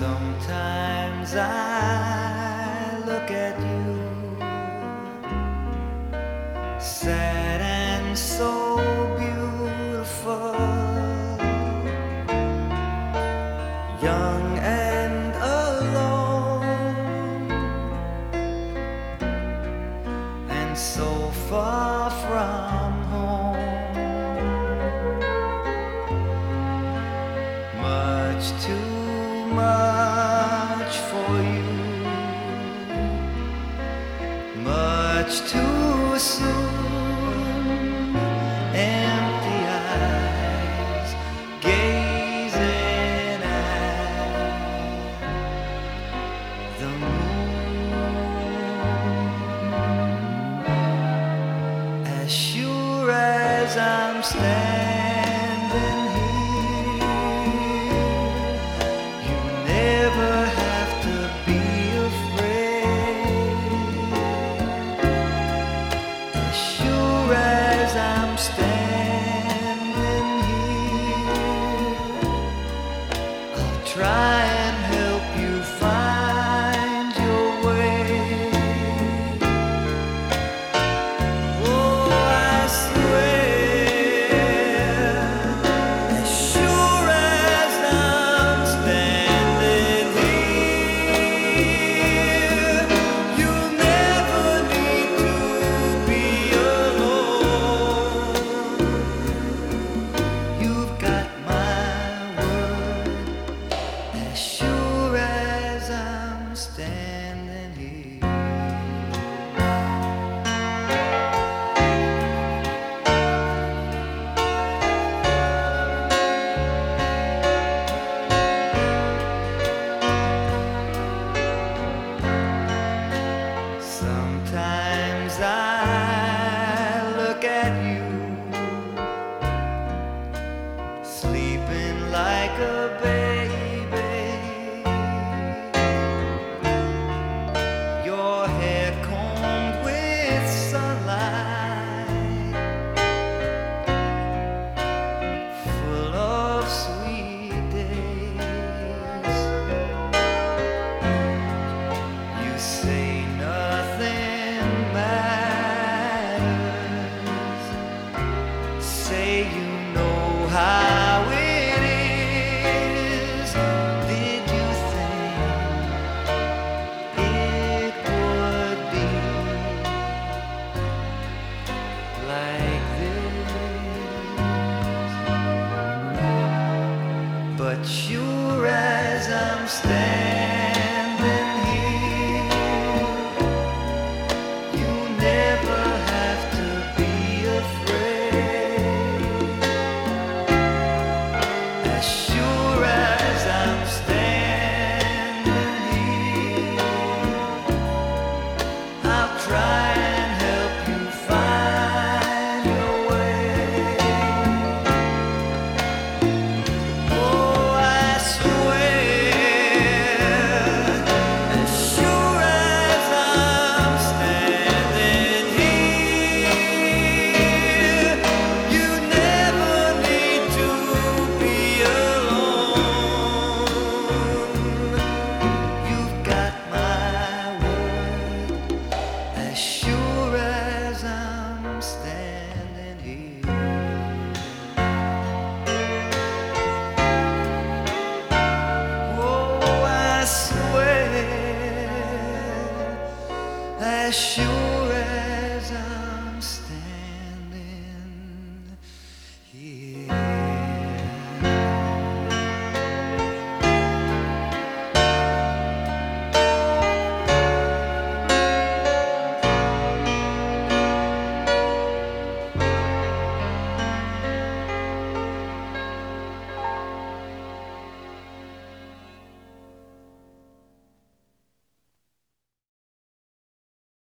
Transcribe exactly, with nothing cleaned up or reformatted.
Sometimes I look at you, sad and so beautiful, young and alone, and so far from home, much too much for you, much too soon. Empty eyes gazing at the moon. As sure as I'm standing I'm standing here, I'll try and help you find your way. Oh, I swear, as sure as I'm standing here, you'll never need to be alone. You've got my word, as sure as I'm standing here. Sometimes I look at you, sleeping like a baby, your hair combed with sunlight, full of sweet days. You say nothing matters, say you know how it is. Did you think it would be like this? But sure as I'm standing here, you never have to be afraid. As sure as I'm standing here, I'll try and help you find your way. Oh, I swear, as sure as I'm standing here, you never need to be alone. You've got my word, as sure as I'm standing here. Oh, I swear, as sure